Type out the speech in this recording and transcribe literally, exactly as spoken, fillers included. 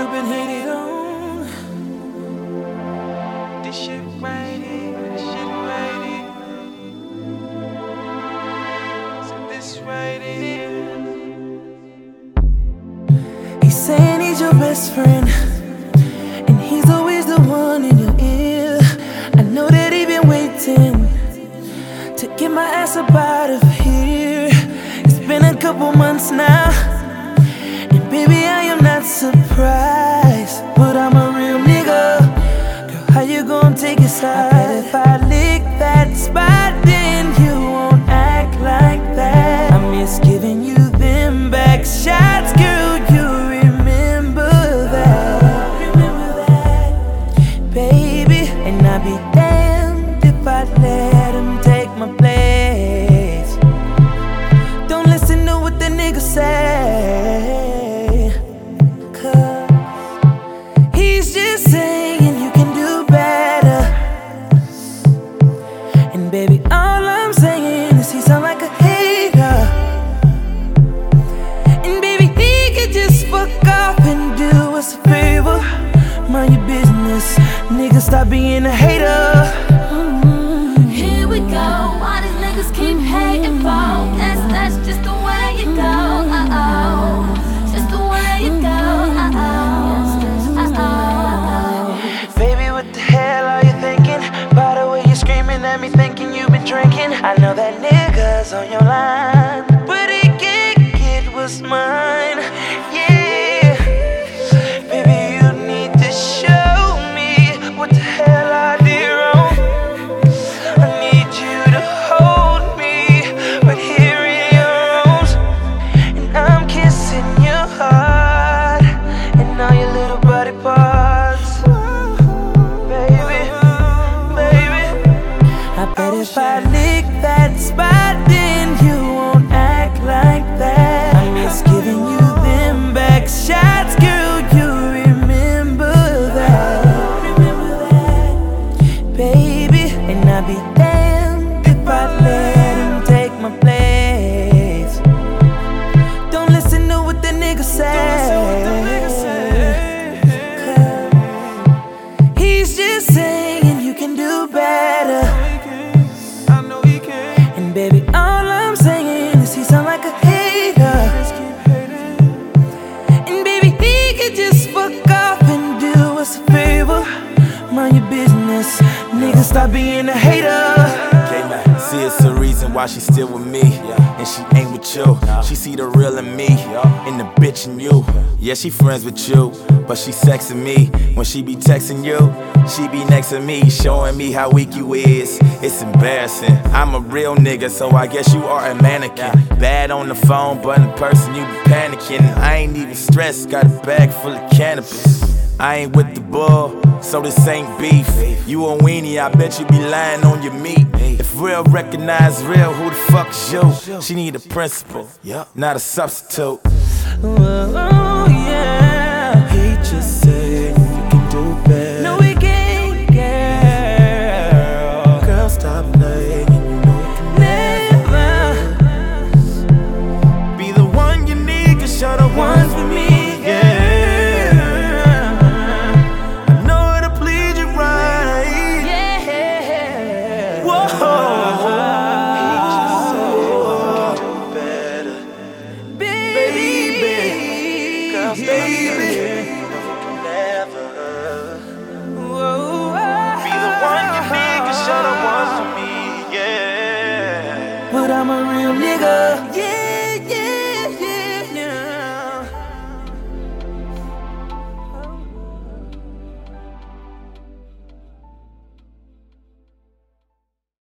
you've been hated on. This shit right here, this shit right here. So this right here. He's saying he's your best friend, and he's always the one in your ear. I know that he been waiting to get my ass up out of here. It's been a couple months now, and baby I am not surprised, but I'm a real nigga. Girl, how you gon' take it side? I bet if I lick that spot, then you won't act like that. I miss giving you them back shots, girl, you remember that. Remember that, baby. And I'd be damned if I let him take my place. Don't listen to what the niggas say, cause he's just saying you can do better. And baby, all I'm saying is he sound like a hater. And baby, he could just fuck off and do us a favor. Mind your business, nigga, stop being a hater. Mm-hmm. Here we go, all these niggas keep hating for. That's, that's just the way you go, uh-oh. Just the way you go, uh-oh, uh-oh. Baby, what the hell are you thinking? By the way you're screaming at me, thinking you've been drinking. I know that nigga's on your line, but he can't get what's mine. Yeah, baby, you need to show me what the hell I did wrong. I need you to hold me right here in your arms, and I'm kissing your heart and all your little body parts. Baby, baby, I bet if I lick that spot, then you won't act like that. I miss giving you them back shots, girl, you remember that. Remember that, baby. And I'd be damned if I let him take my place. Don't listen to what the niggas say, cause he's just saying you can do better. And baby, all I'm saying is he sound like a hater. And baby, he could just fuck off and do us a favor. Mind your business, nigga, stop being a hater. K-Man, see, it's the reason why she's still with me, and she ain't with you. She see the real in me, in the bitch in you. Yeah, she friends with you, but she sexing me. When she be texting you, she be next to me, showing me how weak you is. It's embarrassing. I'm a real nigga, so I guess you are a mannequin. Bad on the phone, but in person you be panicking. I ain't even stressed, got a bag full of cannabis. I ain't with the bull, so this ain't beef. You a weenie, I bet you be lying on your meat. If real recognize real, who the fuck is you? She need a principal, not a substitute. Oh, yeah. He just said you can do better. No, we can't, girl. Girl, stop playing, you know you can never be the one you need, cause you're the one for me, yeah. Baby,